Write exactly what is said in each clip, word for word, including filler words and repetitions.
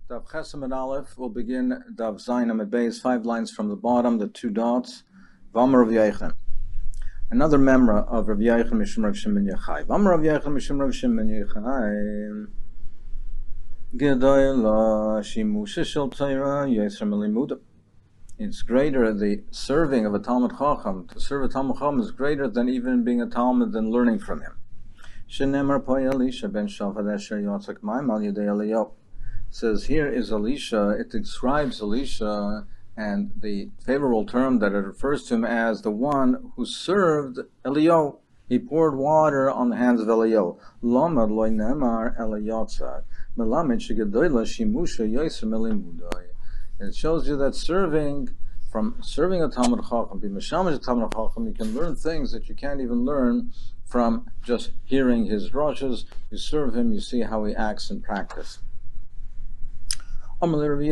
Dav Chesem and Aleph will begin Dav Zayin Amid Beis, five lines from the bottom, the two dots. V'amar Rav Yochanan. Another memra of Rav Yochanan Mishum Rav Shimon Yochai. V'amar Rav Yochanan Mishum Rav Shimon Yochai. Gedai la shimusha shel Torah yoser melimuda. It's greater, the serving of a Talmud Chacham, to serve a Talmud Chacham is greater than even being a Talmud and learning from him. Shenemar po Elisha ben Shafat asher yotzak ma'im al yedei Eliyahu. Says here is Elisha, it describes Elisha and the favorable term that it refers to him as the one who served Eliyahu. He poured water on the hands of Eliyahu. Lomad loy nemar Eliyatzak melamed shegedoyla shimusha yoser melimudai. It shows you that serving, from serving a Talmud Chacham, be mishamash a Talmud Chacham, you can learn things that you can't even learn from just hearing his drushes. You serve him, you see how he acts in practice. He asked him,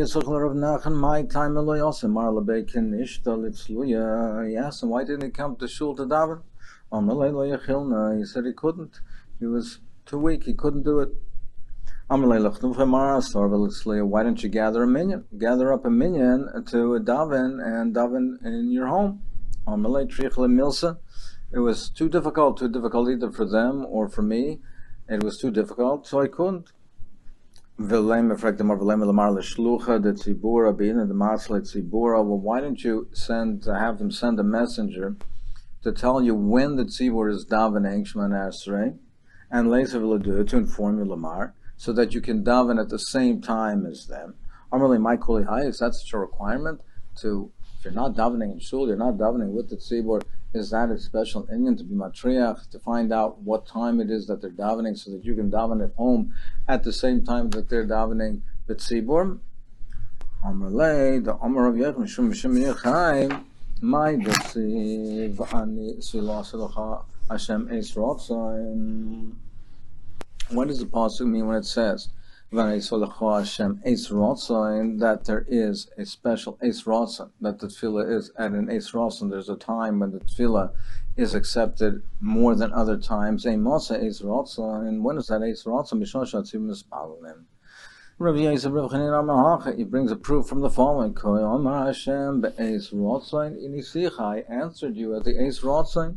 why didn't he come to shul to daven? He said he couldn't. He was too weak, he couldn't do it. Why don't you gather a minyan? Gather up a minyan to daven and daven in your home. It was too difficult, too difficult either for them or for me. It was too difficult, so I couldn't. Well, why don't you send, have them send a messenger to tell you when the tzibur is davening Shemona Esrei, and later to inform you lamar, so that you can daven at the same time as them. Amarli, my kuli hay, is that such a requirement? To, if you're not davening in shul, you're not davening with the tzibur, is that a special inyan to be matriach, to find out what time it is that they're davening, so that you can daven at home at the same time that they're davening the tzibur? Amarli, the Amar of Yochanan Mishum Mishum Yochai, my desiv ani silaselacha Hashem es rotzayim. What does the pasuk mean when it says that there is a special Eis Ratzon, that the tefillah is at an Eis Ratzon? There's a time when the tefillah is accepted more than other times. And when is that Eis Ratzon? Rabbi Yosef Rav Chanina, he brings a proof from the following: I answered you at the Eis Ratzon.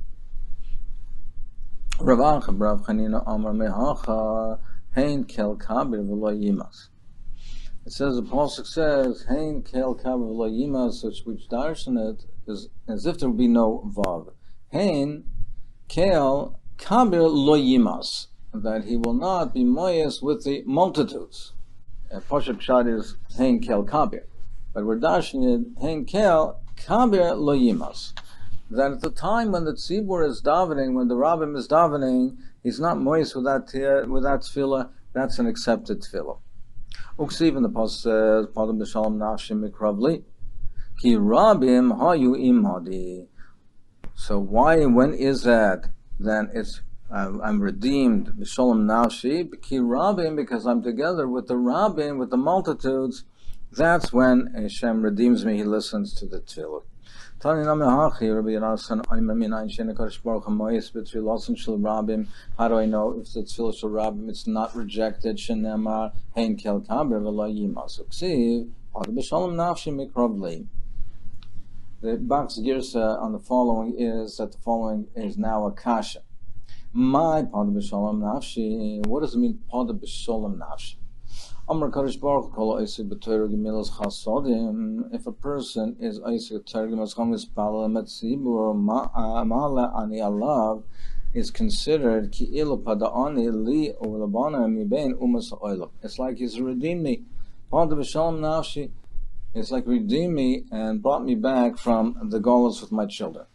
Rav Chanina Amar Mehacha Hein Kel Kabir V'lo Yimas. It says, the pasuk says Hein Kel Kabir V'lo Yimas, which which darshan it is as if there would be no vav. Hein Kel Kabir Lo Yimas, that he will not be moyes with the multitudes. Pasuk Pshat is Hein Kel Kabir, but we're darshan it Hein Kel Kabir Lo Yimas, that at the time when the tzibur is davening, when the rabbim is davening, he's not moist with that with that tefillah. That's an accepted tefillah. Uksiv in the pasuk says, "Padam b'shalom nafshim mikravli, ki rabbim hayu imhadi." So why, when is that? Then it's uh, I'm redeemed b'shalom nafshi, ki rabbim, because I'm together with the rabbim, with the multitudes. That's when Hashem redeems me. He listens to the tefillah. How do I know if the tefillah shel rabbim it's not rejected? Shenemar hein kel kabir v'lo yimas uksiv ad b'shalom nafshi mikravli. The Bach's girsa on the following is that the following is now a kasha. My pod b'shalom nafshi. What does it mean pod b'shalom nafshi? Amar Kadosh Baruch Kol Oisik B'Torah Gemilas Chasodim. If a person is Oisik B'Torah Gemilas Chasodim Pala Metzibur Ma'ala Ani Alav, is considered Ki'ilu Pada'ani Li U'Labana Mibein Umas Oilam. It's like he's redeemed me. Pada B'Shalom Nafshi. It's like redeemed me and brought me back from the gallows with my children.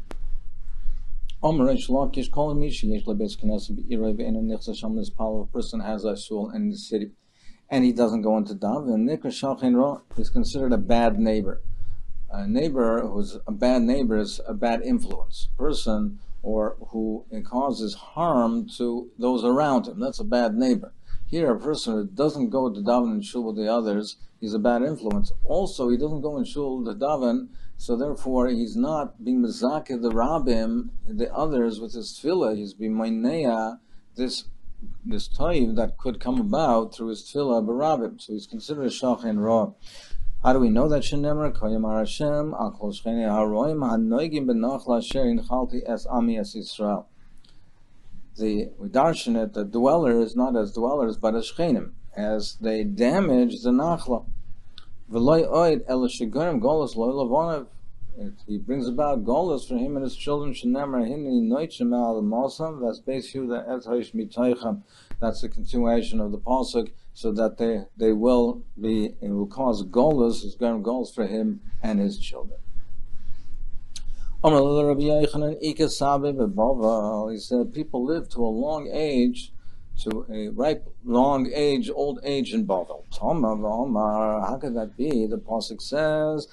Amar Reish Lakish Kol Mishi Yesh Lebes Knesset B'Irei Ve'enu Nichsa Sham Nispal. A person has a shul in the city and he doesn't go into daven, Nikra Shalchin Ra is considered a bad neighbor. A neighbor who's a bad neighbor is a bad influence person, or who causes harm to those around him. That's a bad neighbor. Here, a person who doesn't go to daven and shul with the others, he's a bad influence. Also, he doesn't go in shul to daven, so therefore he's not being mezakeh the rabbim, the others, with his tefillah. He's being mainea this this toiv that could come about through his tefillah barabim. So he's considered a shachin ra. How do we know that Shenemar Koyamar Hashem Al Kol Shcheinei Haroim Hanoigim Benachla Asher Inchalti Es Ami Es Yisrael? The we darshan it the dwellers not as dwellers but as shchenim, as they damage the nachla. V'loy oid el shegarim golos loy lavonav. He brings about golos for him and his children. Shenemar Hini Noichim Al Mosam Vas Beis Yehuda Et Haish Mitoicham. That's the continuation of the pasuk, so that they they will be it will cause golos, is going goals for him and his children. He said people live to a long age, to a ripe long age, old age in Bavel. How could that be? The pasuk says,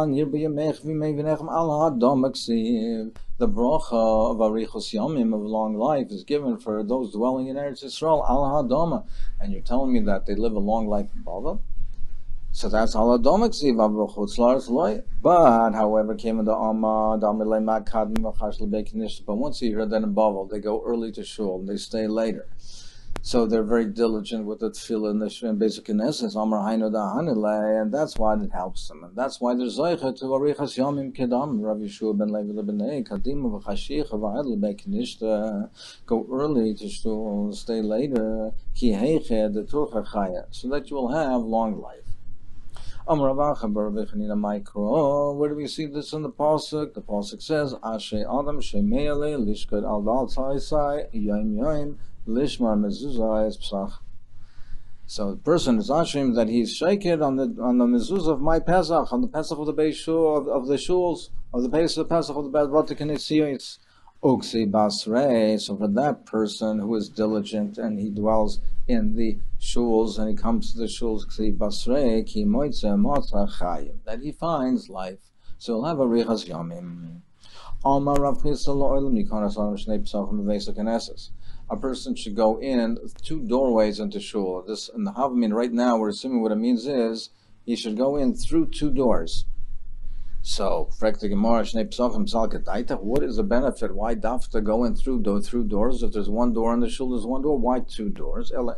the bracha of arichos yamim, of long life, is given for those dwelling in Eretz Yisrael, al hadoma. And you're telling me that they live a long life in Bavel? So that's al hadoma ksiv avrochutz la'aretz loy. But, however, came in the Amma, Damilei Makad Mimachash Lebekinish. But once you hear that in Bavel, they go early to shul and they stay later. So they're very diligent with the tefillah and the basic knesses, Amar Hainu Dahanile, and that's why it helps them. And that's why there's Zoicha to Arichas Yamim Kedam, Rav Yeshua ben Levi Lebenei, Kadim V'chashiach V'ad Lebekinishta, go early to shul, stay later, Ki Heiche de Turcha Chaya, so that you will have long life. Amar Ravacha Bar Bechanina Maikro, where do we see this in the pasuk? The pasuk says, Ashe Adam Shemeale Lishkad Al Dal Tzaisai Yom Yom Lishmar mezuzah is psach. So the person is ashrim that he's shaken on the on the mezuzah of my Pesach, on the Pesach of the Beis Shul of, of the shuls of the Pesach Pesach of the Vatikanisiyots. Uksi basrei. So for that person who is diligent and he dwells in the shuls and he comes to the shuls, uksi basrei ki moitze motza chayim, that he finds life. So he'll have a richas yamim. Alma Rav Chisda lo'olam nikonas adam shnei psachim v'veisa knesses. A person should go in two doorways into shul. This in the Havamim right now, we're assuming what it means is he should go in through two doors. So, what is the benefit? Why dafta go in through do, through doors? If there's one door in the shul, there's one door. Why two doors? It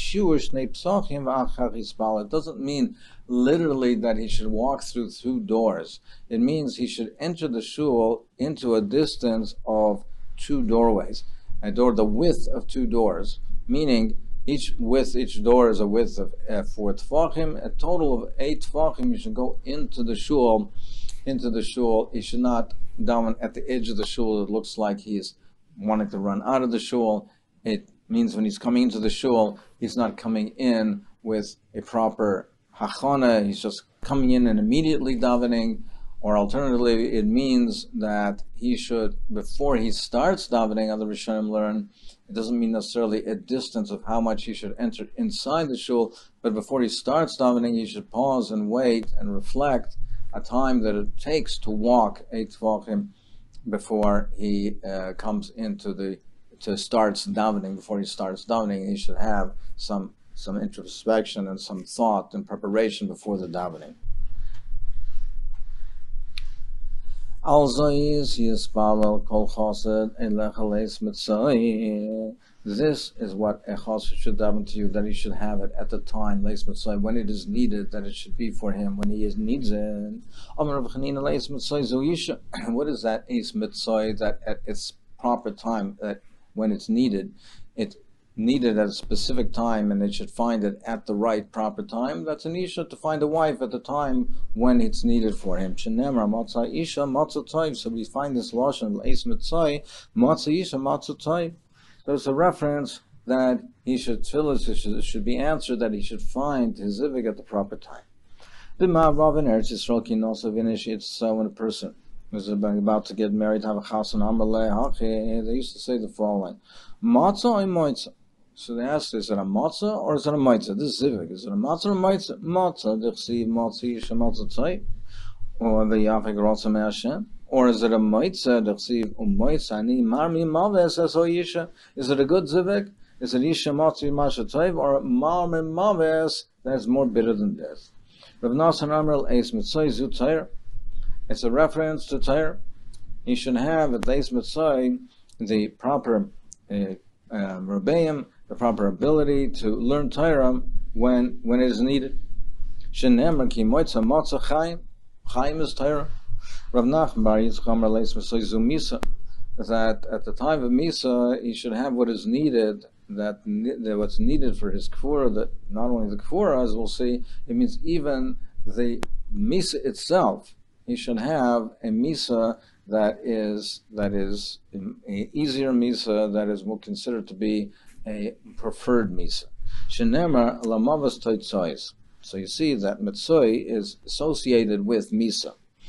doesn't mean literally that he should walk through two doors. It means he should enter the shul into a distance of two doorways. A door, the width of two doors, meaning each width, each door is a width of uh, four tefachim. A total of eight tefachim. You should go into the shul, into the shul. He should not down at the edge of the shul. It looks like he's wanting to run out of the shul. It means when he's coming into the shul, he's not coming in with a proper hachana. He's just coming in and immediately davening. Or alternatively, it means that he should, before he starts davening, on the Rishonim learn, it doesn't mean necessarily a distance of how much he should enter inside the shul, but before he starts davening, he should pause and wait and reflect a time that it takes to walk eight tvachim before he uh, comes into the, to starts davening, before he starts davening, he should have some, some introspection and some thought and preparation before the davening. This is what a chassid should daven to you, that he should have it at the time, when it is needed, that it should be for him when he is needs it. What is that eis mitzvah, that at its proper time, that when it's needed, it needed at a specific time, and it should find it at the right proper time? That's an isha to find a wife at the time when it's needed for him. Shenemar matzah isha matzah toiv. So we find this lashon eis mitzvah matzah isha matzah toiv. There's a reference that he should tefillah should, should be answered, that he should find his zivig at the proper time. B'ma Rav in Eretz Yisrael ki nosa v'inish. It's uh, when a person was about to get married, have a chasan amalei hachi. They used to say the following: matzah or moitzah. So they asked, is it a matzah or is it a moitzah? This is zivig. Is it a matzah or a moitzah? Matzah, d'chsiv matzah yisha matzah tzai, or the yafik rotza me'ashem. Or is it a moitzah, d'chsiv u'moitzah ani marmi maves es o yisha? Is it a good zivig? Is it yisha matzah yisha tzai, or marmi maves that's more bitter than death? Rav Nassan Amrel eis mitzvah zu tzayr. It's a reference to tzayr. You should have at eis mitzvah the proper uh, uh, rebbeim, the proper ability to learn Torah when when it is needed. Shenemar ki moitza motza chaim, chaim is Torah. Rav Nachman bar Yitzchak Amar Leis Mesoizu Misa, that at the time of Misa he should have what is needed, that, that what's needed for his kfura, that not only the kfura, as we'll see, it means even the Misa itself. He should have a Misa that is that is an easier Misa, that is more considered to be a preferred Misa. Shenemar lamavas toitzois. So you see that Mitzoi is associated with Misa.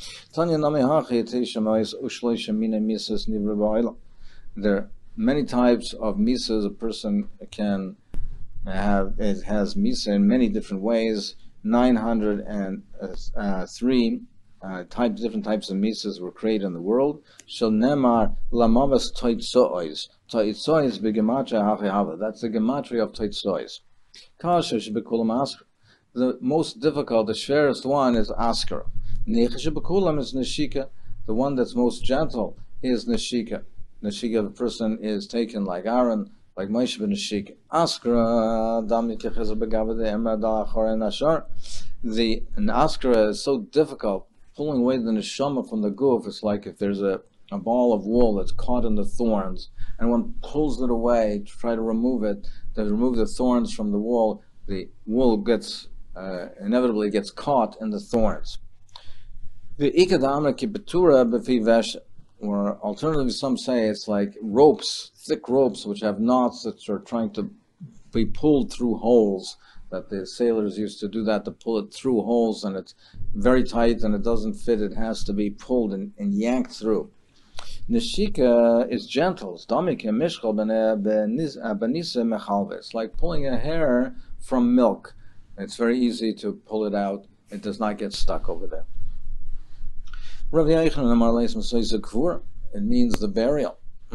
There are many types of Misas a person can have. It has Misa in many different ways. nine hundred three uh, types, different types of Misas were created in the world. Shel Nemar Lamavas Toitzois. Toitzois begematria hachehava. That's the gematria of Toitzois. Kasha shebekulam asker. The most difficult, the shortest one is Askara. Nechashe bekulam is Neshika. The one that's most gentle is Neshika. Neshika, the person is taken like Aaron, like Moshe ben Neshika. Askara, dam yikechezer begavade emra da achoren ashar. The an Askara is so difficult, pulling away the neshama from the goof. It's like if there's a, a ball of wool that's caught in the thorns, and one pulls it away to try to remove it, to remove the thorns from the wool, the wool gets Uh, inevitably gets caught in the thorns. The ikadamra kibetura befivesh, or alternatively, some say it's like ropes, thick ropes, which have knots that are trying to be pulled through holes. That the sailors used to do that, to pull it through holes, and it's very tight and it doesn't fit. It has to be pulled and, and yanked through. Neshika is gentle. It's like pulling a hair from milk. It's very easy to pull it out. It does not get stuck over there. It means the burial.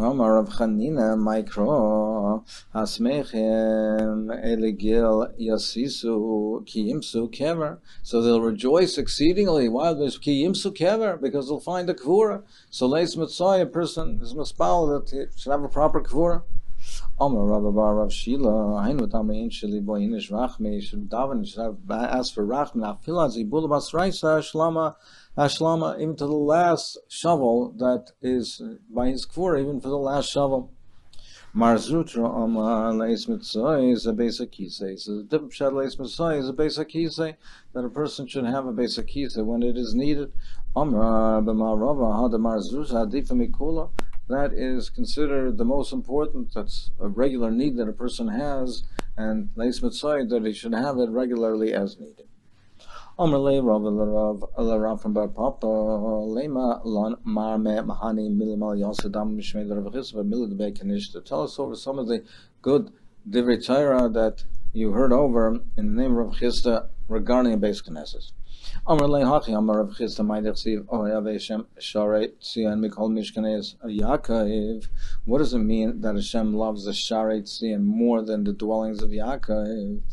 So they'll rejoice exceedingly. Why? Because they'll find a kvura. So leis mitzvah, a person is mispal that he should have a proper kvura. Amar Rav Bar Rav Shila, Hainu Tamayin Shili Boyinish Rachme, should daven, should have asked for Rachme, Afila Zibul Basraisa Ashlama, Ashlama, even to the last shovel that is by his kvura, even for the last shovel. Marzutra Amar Leis Mitzvah is a basic kisei. So the different shad Leis Mitzvah is a basic kisei, that a person should have a basic kisei when it is needed. Amar B'mar Rava Hada Marzutra Adifa Mikula. That is considered the most important. That's a regular need that a person has, and Leis Mitzvah that he should have it regularly as needed. Amar Le Rav Rav Rav from Bar Papa Lema Lon Marme Mahani Milimal Yosadam Mishmei Rav Chisva Milad Bekanish, to tell us over some of the good Divrei Torah that you heard over in the name of Rav Chisda regarding a base Knesset. Amar Le Hachi Amar Rav Chisda Ma'idech Siv Ohayav Hashem Sharei Tzion Mikol Mishkanes Yaakov. What does it mean that Hashem loves the Sharei Tzion more than the dwellings of Yaakov?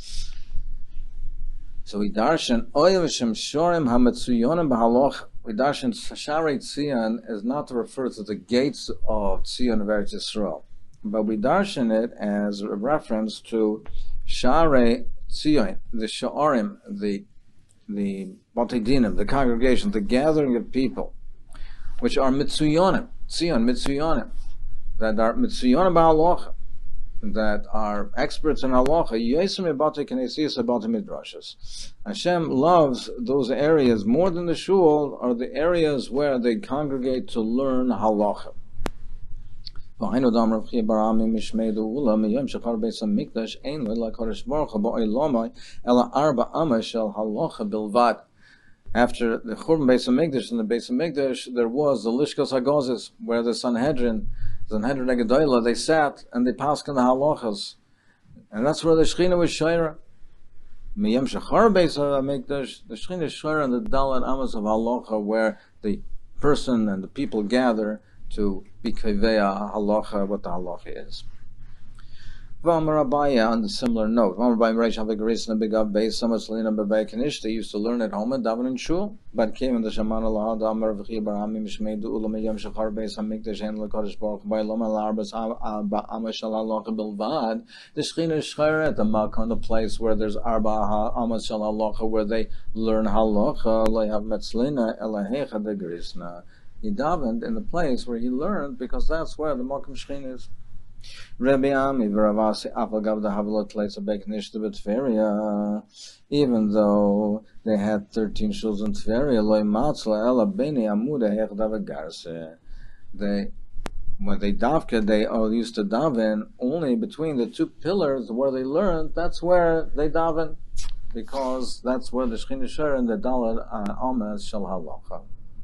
So we darshan Ohayav Hashem Shorim HaMetzuyonim B'Haloch. We darshan Sharei Tzion is not to refer to the gates of Tzion of Eretz Yisrael, but we darshan it as a reference to Sharei Tzion, the Sha'arim, the the Batei Dinim, the congregation, the gathering of people, which are Mitzuyonim, Tzion, Mitzuyonim, that are Mitzuyonim B'Halocha, that are experts in Halacha. Yesem Batei Knesiyas Batei Midrashas. Hashem loves those areas more than the shul, are the areas where they congregate to learn Halacha. V'hainu dam Rav Chia bar Ami mishmeidu ula miyom shachar beis hamikdash ein lo ela kodesh baruch hu ba'olamai ela arba ama shel halacha bilvad. After the Churban Beis Hamikdash and the Beis Hamikdash, there was the Lishkos Hagozis, where the Sanhedrin, Sanhedrin Agadola, they sat and they passed in the halachas, and that's where the Shechina was shaira. Miyom shachar Beis Hamikdash, the Shechina is shaira in the Dalet Amas of halacha, where the person and the people gather to be kaveya halacha, what the halacha is. V'amar Abaya, on the similar note, V'amar Abaya Reish Havigrisna Bigav Beis Samaslina Bebei Kanish. They used to learn at home and daven in shul, but came in the Shaman Allah Damar V'chi Barami Mishmei Du Ulam Yom Shachar Beis Hamikdash Hen Lekadosh Baruch Hu Ba'ilom Al Arbas Amashal Allah Bilvad. The Shechina Shcheret, the Makkah, the place where there's Arba Amashal Allah, where they learn halacha. They have Metzlina Elahecha de Grisna. He davened in the place where he learned, because that's where the Makkah Shechina is. Rabbi Ami v'Ravasi Afagav the Havilot Leitza Beknishta B'Tveria, even though they had thirteen shuls in Tveria, Loi Matzla Ela Beni Amuda Hechdav Garse. They, when they davka, they all used to daven only between the two pillars where they learned. That's where they daven, because that's where the Shechina Sher and the Dalad Amas Shal Halacha.